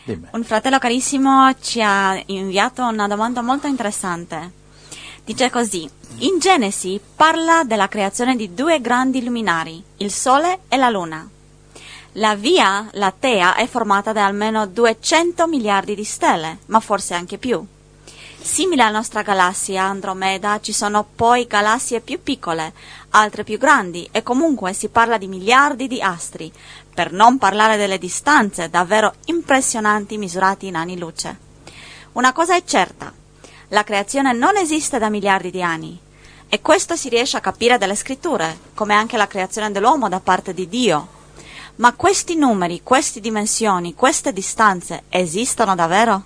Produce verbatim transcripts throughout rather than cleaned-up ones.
Dimmi. Un fratello carissimo ci ha inviato una domanda molto interessante. Dice così: in Genesi parla della creazione di due grandi luminari, il Sole e la Luna. La Via Lattea è formata da almeno duecento miliardi di stelle, ma forse anche più. Simile alla nostra galassia Andromeda, ci sono poi galassie più piccole, altre più grandi, e comunque si parla di miliardi di astri, per non parlare delle distanze davvero impressionanti misurate in anni luce. Una cosa è certa: la creazione non esiste da miliardi di anni, e questo si riesce a capire dalle scritture, come anche la creazione dell'uomo da parte di Dio. Ma questi numeri, queste dimensioni, queste distanze esistono davvero?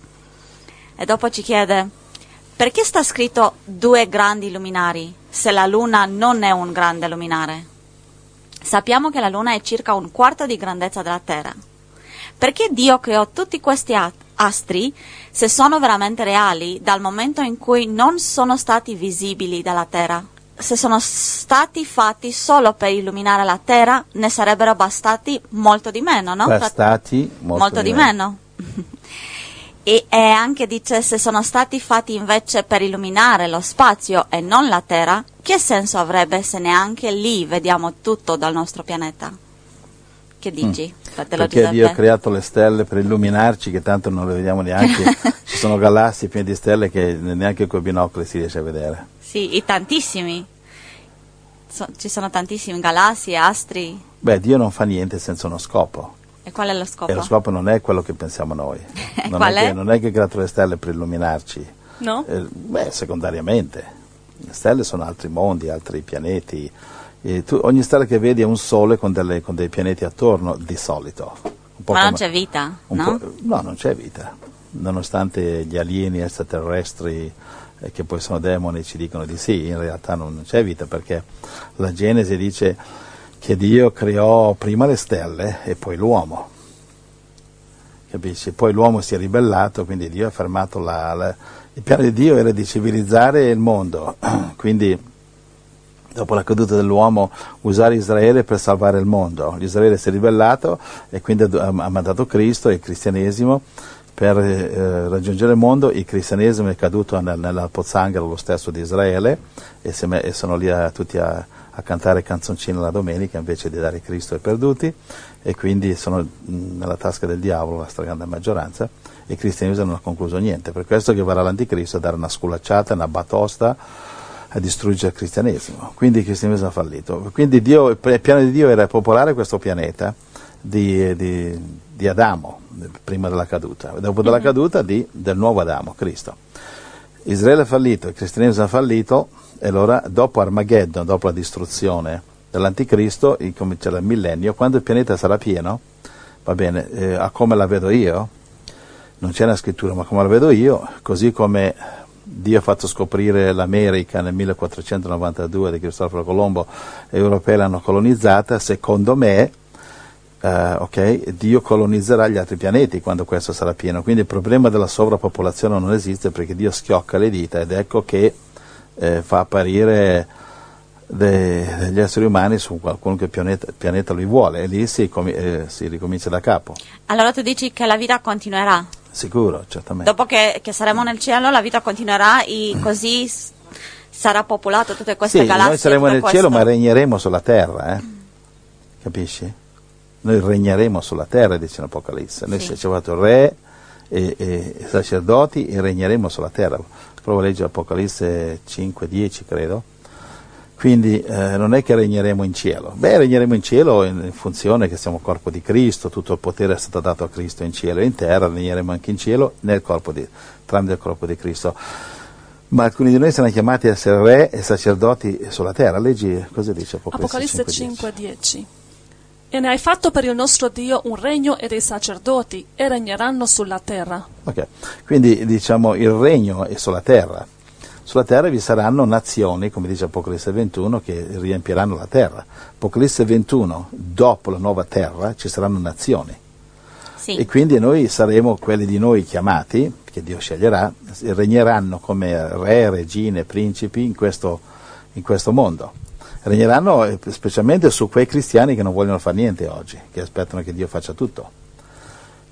E dopo ci chiede: perché sta scritto due grandi luminari, se la Luna non è un grande luminare? Sappiamo che la Luna è circa un quarto di grandezza della Terra. Perché Dio creò tutti questi astri, se sono veramente reali, dal momento in cui non sono stati visibili dalla Terra? Se sono stati fatti solo per illuminare la Terra, ne sarebbero bastati molto di meno, no? Bastati molto, molto di, di meno. meno. E, e anche dice: se sono stati fatti invece per illuminare lo spazio e non la Terra, che senso avrebbe se neanche lì vediamo tutto dal nostro pianeta? Che dici, mm. fratello Perché Giuseppe? Dio ha creato le stelle per illuminarci, che tanto non le vediamo neanche. Ci sono galassie piene di stelle che neanche con i binocoli si riesce a vedere. Sì, e tantissimi. So, ci sono tantissimi galassie, astri. Beh, Dio non fa niente senza uno scopo. E qual è lo scopo? E lo scopo non è quello che pensiamo noi. Non Qual è, è? Che, non è che ha creato le stelle per illuminarci. No? Eh, beh, secondariamente. Le stelle sono altri mondi, altri pianeti. E tu, ogni stella che vedi è un sole con, delle, con dei pianeti attorno, di solito. Un po' Ma non come, c'è vita, no? Po', no, non c'è vita. Nonostante gli alieni extraterrestri, eh, che poi sono demoni, ci dicono di sì, in realtà non, non c'è vita, perché la Genesi dice che Dio creò prima le stelle e poi l'uomo. Capisci? Poi l'uomo si è ribellato, quindi Dio ha fermato la, la... Il piano di Dio era di civilizzare il mondo, quindi dopo la caduta dell'uomo usare Israele per salvare il mondo. Israele si è ribellato e quindi ha mandato Cristo e il cristianesimo per eh, raggiungere il mondo. Il cristianesimo è caduto nel, nella pozzanghera lo stesso di Israele e, se me, e sono lì a, tutti a, a cantare canzoncine la domenica invece di dare Cristo ai perduti, e quindi sono mh, nella tasca del diavolo la stragrande maggioranza. Il cristianesimo non ha concluso niente, per questo che verrà l'anticristo a dare una sculacciata, una batosta, a distruggere il cristianesimo. Quindi il cristianesimo ha fallito. Quindi Dio, il piano di Dio era popolare questo pianeta di, di, di Adamo prima della caduta, dopo della mm-hmm. caduta di, del nuovo Adamo, Cristo. Israele è fallito, il cristianesimo ha fallito, e allora dopo Armageddon, dopo la distruzione dell'anticristo, incomincerà il millennio, quando il pianeta sarà pieno, va bene, eh, a come la vedo io, non c'è una scrittura, ma come la vedo io, così come Dio ha fatto scoprire l'America nel millequattrocentonovantadue di Cristoforo Colombo, e gli europei l'hanno colonizzata, secondo me, eh, ok, Dio colonizzerà gli altri pianeti quando questo sarà pieno. Quindi il problema della sovrappopolazione non esiste, perché Dio schiocca le dita ed ecco che eh, fa apparire de, degli esseri umani su qualunque pianeta, pianeta lui vuole, e lì si, eh, si ricomincia da capo. Allora tu dici che la vita continuerà? Sicuro, certamente. Dopo che, che saremo nel cielo, la vita continuerà e così s- sarà popolato tutte queste sì, galassie. Noi saremo nel questo. cielo, ma regneremo sulla terra, eh? Capisci? Noi regneremo sulla terra, dice l'Apocalisse. Noi sì. siamo fatto re e, e, e sacerdoti e regneremo sulla terra. Provo a leggere Apocalisse cinque dieci, credo. Quindi eh, non è che regneremo in cielo. Beh, regneremo in cielo in, in funzione che siamo corpo di Cristo, tutto il potere è stato dato a Cristo in cielo e in terra, regneremo anche in cielo nel corpo di, tramite il corpo di Cristo. Ma alcuni di noi saranno chiamati a essere re e sacerdoti sulla terra. Leggi cosa dice Apocalisse, Apocalisse cinque dieci. E ne hai fatto per il nostro Dio un regno e dei sacerdoti, e regneranno sulla terra. Ok, quindi diciamo il regno è sulla terra. Sulla terra vi saranno nazioni, come dice Apocalisse ventuno, che riempiranno la terra. Apocalisse ventuno, dopo la nuova terra ci saranno nazioni. Sì. E quindi noi saremo quelli di noi chiamati, che Dio sceglierà, regneranno come re, regine, principi in questo, in questo mondo. Regneranno specialmente su quei cristiani che non vogliono fare niente oggi, che aspettano che Dio faccia tutto.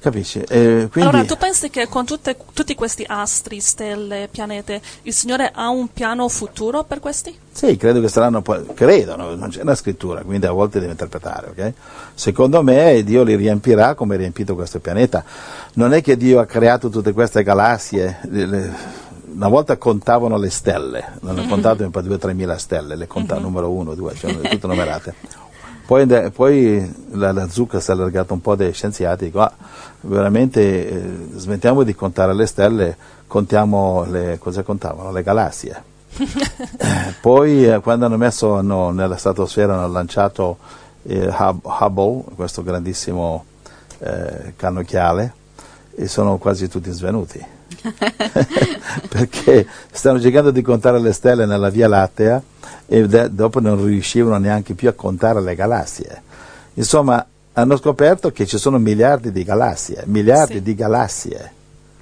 Capisci? Eh, quindi... Allora, tu pensi che con tutte, tutti questi astri, stelle, pianete, il Signore ha un piano futuro per questi? Sì, credo che saranno poi, credo, no? Non c'è una scrittura, quindi a volte devi interpretare, ok? Secondo me Dio li riempirà come ha riempito questo pianeta. Non è che Dio ha creato tutte queste galassie, le, le, una volta contavano le stelle, non ne contato per due o tre mila stelle, le contavano numero uno, due, cioè tutte numerate. Poi, poi la, la zucca si è allargata un po' dai scienziati, dico, ah, veramente eh, smettiamo di contare le stelle, contiamo le, cosa contavano? Le galassie. eh, poi eh, quando hanno messo hanno, nella stratosfera hanno lanciato eh, Hubble, questo grandissimo eh, cannocchiale, e sono quasi tutti svenuti. Perché stanno cercando di contare le stelle nella Via Lattea e de- dopo non riuscivano neanche più a contare le galassie. Insomma, hanno scoperto che ci sono miliardi di galassie, miliardi sì. di galassie.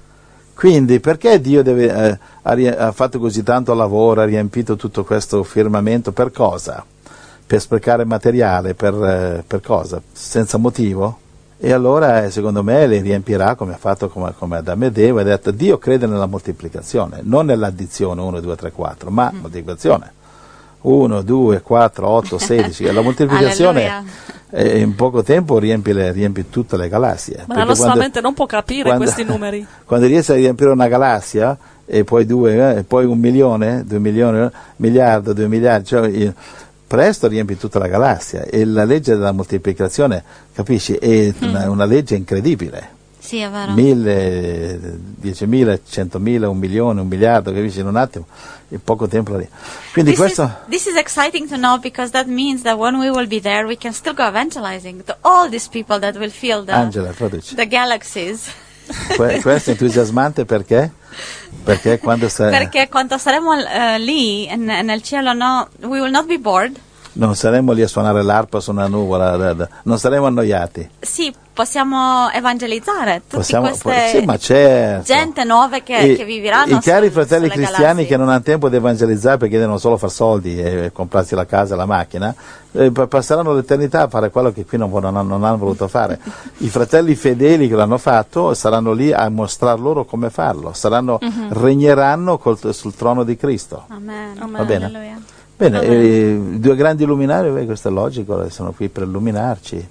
Quindi perché Dio deve, eh, ha, ri- ha fatto così tanto lavoro, ha riempito tutto questo firmamento, per cosa? Per sprecare materiale, per, eh, per cosa? Senza motivo? E allora eh, secondo me li riempirà come ha fatto come, come Adamo ed Eva, ha detto Dio crede nella moltiplicazione, non nell'addizione uno, due, tre, quattro, ma mm. moltiplicazione. uno, due, quattro, otto, sedici, e la moltiplicazione eh, in poco tempo riempie, le, riempie tutte le galassie. Ma la nostra quando, mente non può capire quando, questi numeri. Quando riesci a riempire una galassia, e poi due, eh, poi un milione, due milioni, miliardo, due miliardi, cioè, io, presto riempi tutta la galassia, e la legge della moltiplicazione, capisci, è mm. una, una legge incredibile. Sì, è vero. Mille, diecimila, centomila, un milione, un miliardo, capisci, in un attimo, in poco tempo. Quindi this questo... Is, this is exciting to know, because that means that when we will be there, we can still go evangelizing to all these people that will feel the, Angela, traduci. the galaxies. Que- questo è entusiasmante perché? Perché quando, sa- perché quando saremo uh, lì n- nel cielo, no, we will not be bored. Non saremo lì a suonare l'arpa su una nuvola, non saremo annoiati. Sì, possiamo evangelizzare tutte possiamo, queste sì, ma certo. gente nuove che, I, che viviranno. I cari su, fratelli cristiani galassie. Che non hanno tempo di evangelizzare perché devono solo far soldi e comprarsi la casa e la macchina, eh, passeranno l'eternità a fare quello che qui non, non, non hanno voluto fare. I fratelli fedeli che l'hanno fatto saranno lì a mostrare loro come farlo, saranno, uh-huh. regneranno col, sul trono di Cristo. Amen. Va Amen. bene? Alleluia. Bene, eh, i due grandi luminari, beh, questo è logico, sono qui per illuminarci.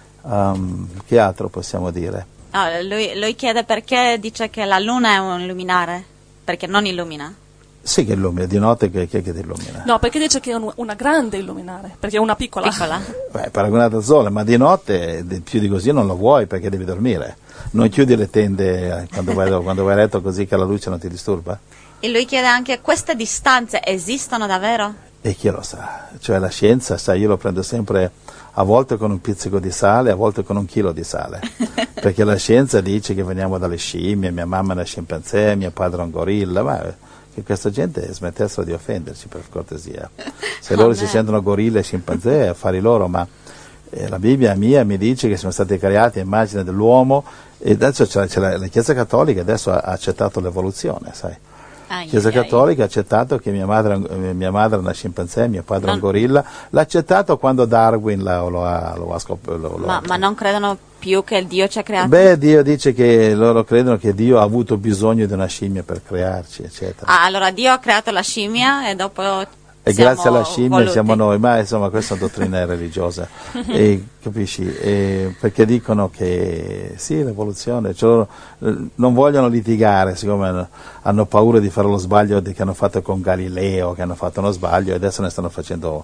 Um, che altro possiamo dire? No, lui, lui chiede perché dice che la luna è un luminare, perché non illumina. Sì, che illumina, di notte che, che, che ti illumina. No, perché dice che è un, una grande illuminare, perché è una piccola. Piccola. Beh, paragonata al sole, ma di notte più di così non lo vuoi perché devi dormire. Non chiudi le tende quando vai, quando vai a letto così che la luce non ti disturba? E lui chiede anche, queste distanze esistono davvero? E chi lo sa? Cioè la scienza, sai, io lo prendo sempre a volte con un pizzico di sale, a volte con un chilo di sale, perché la scienza dice che veniamo dalle scimmie, mia mamma è una scimpanzé, mio padre è un gorilla, ma che questa gente smettessero di offenderci, per cortesia. Se loro oh, si sentono gorilla e scimpanzé, affari loro, ma eh, la Bibbia mia mi dice che siamo stati creati a immagine dell'uomo, e adesso c'è, c'è la, la Chiesa Cattolica adesso ha, ha accettato l'evoluzione, sai. La Chiesa Cattolica ha accettato che mia madre, mia madre è una scimpanzé, mio padre è un gorilla, l'ha accettato quando Darwin la, lo ha, lo ha scoperto. Ma, ma non credono più che Dio ci ha creato? Beh, Dio dice che loro credono che Dio ha avuto bisogno di una scimmia per crearci, eccetera. Ah, allora Dio ha creato la scimmia e dopo... E grazie alla scimmia voluti. Siamo noi, ma insomma questa è una dottrina religiosa, e, capisci? E perché dicono che sì, l'evoluzione, cioè loro non vogliono litigare, siccome hanno paura di fare lo sbaglio che hanno fatto con Galileo, che hanno fatto uno sbaglio e adesso ne stanno facendo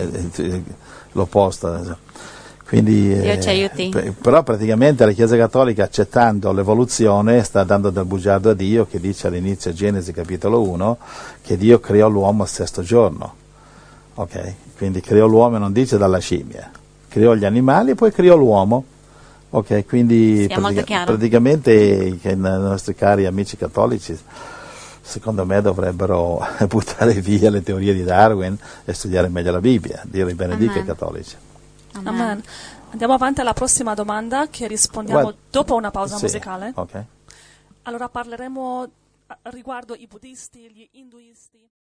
l'opposto. Quindi, Dio ci aiuti. Eh, però praticamente la Chiesa Cattolica, accettando l'evoluzione, sta dando del bugiardo a Dio, che dice all'inizio Genesi capitolo uno che Dio creò l'uomo al sesto giorno. Ok? Quindi creò l'uomo e non dice dalla scimmia, creò gli animali e poi creò l'uomo. Ok? Quindi sì, pratica- praticamente i, i nostri cari amici cattolici secondo me dovrebbero buttare via le teorie di Darwin e studiare meglio la Bibbia. Dio li benedica ai cattolici. Amen. Amen. Andiamo avanti alla prossima domanda che rispondiamo Guarda, dopo una pausa sì, musicale. Okay. Allora parleremo riguardo i buddisti, gli induisti.